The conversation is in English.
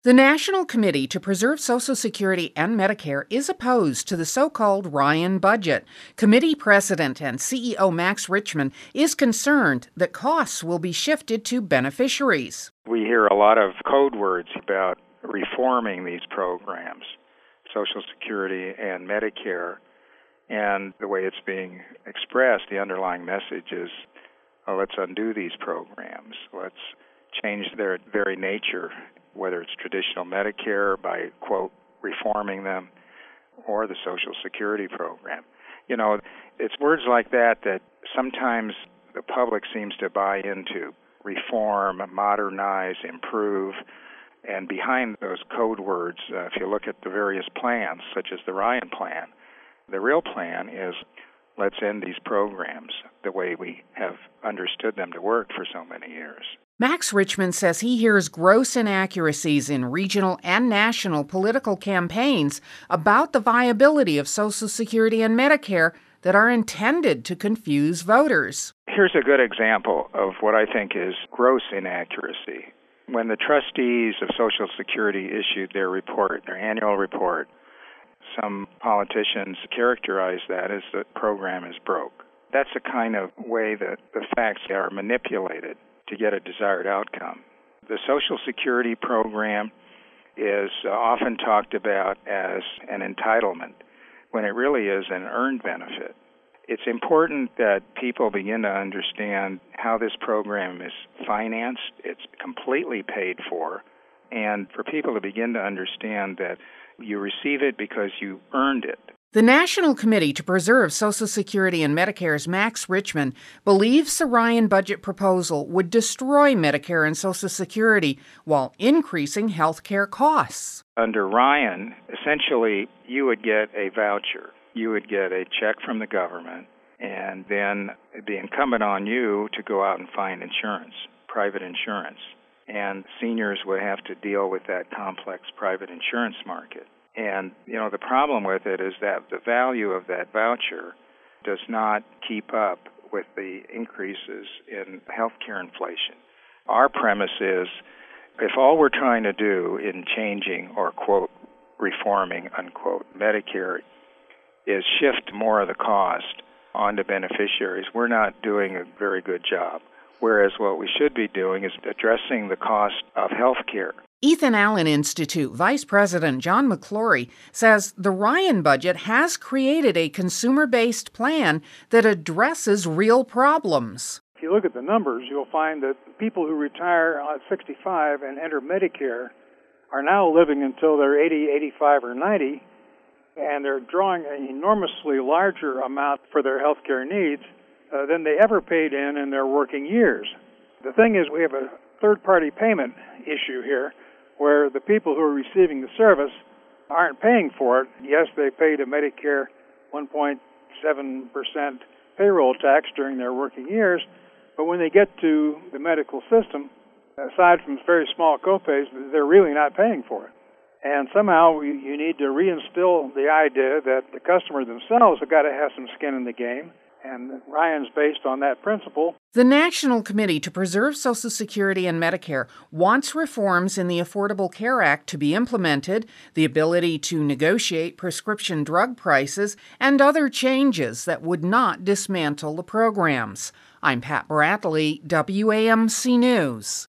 The National Committee to Preserve Social Security and Medicare is opposed to the so-called Ryan budget. Committee President and CEO Max Richman is concerned that costs will be shifted to beneficiaries. We hear a lot of code words about reforming these programs, Social Security and Medicare, and the way it's being expressed, the underlying message is, let's undo these programs. Let's change their very nature, whether it's traditional Medicare by, quote, reforming them, or the Social Security program. You know, it's words like that that sometimes the public seems to buy into. Reform, modernize, improve. And behind those code words, if you look at the various plans, such as the Ryan plan, the real plan is let's end these programs the way we have understood them to work for so many years. Max Richman says he hears gross inaccuracies in regional and national political campaigns about the viability of Social Security and Medicare that are intended to confuse voters. Here's a good example of what I think is gross inaccuracy. When the trustees of Social Security issued their report, their annual report, some politicians characterized that as the program is broke. That's the kind of way that the facts are manipulated to get a desired outcome. The Social Security program is often talked about as an entitlement, when it really is an earned benefit. It's important that people begin to understand how this program is financed. It's completely paid for, and for people to begin to understand that you receive it because you earned it. The National Committee to Preserve Social Security and Medicare's Max Richman believes the Ryan budget proposal would destroy Medicare and Social Security while increasing health care costs. Under Ryan, essentially, you would get a voucher. You would get a check from the government, and then it'd be incumbent on you to go out and find insurance, private insurance. And seniors would have to deal with that complex private insurance market. And, the problem with it is that the value of that voucher does not keep up with the increases in healthcare inflation. Our premise is, if all we're trying to do in changing or, quote, reforming, unquote, Medicare is shift more of the cost onto beneficiaries, we're not doing a very good job. Whereas what we should be doing is addressing the cost of healthcare. Ethan Allen Institute Vice President John McClory says the Ryan budget has created a consumer-based plan that addresses real problems. If you look at the numbers, you'll find that people who retire at 65 and enter Medicare are now living until they're 80, 85, or 90, and they're drawing an enormously larger amount for their health care needs than they ever paid in their working years. The thing is, we have a third-party payment issue here, where the people who are receiving the service aren't paying for it. Yes, they pay to Medicare 1.7% payroll tax during their working years, but when they get to the medical system, aside from very small copays, they're really not paying for it. And somehow you need to reinstill the idea that the customers themselves have got to have some skin in the game, and Ryan's based on that principle. The National Committee to Preserve Social Security and Medicare wants reforms in the Affordable Care Act to be implemented, the ability to negotiate prescription drug prices, and other changes that would not dismantle the programs. I'm Pat Bradley, WAMC News.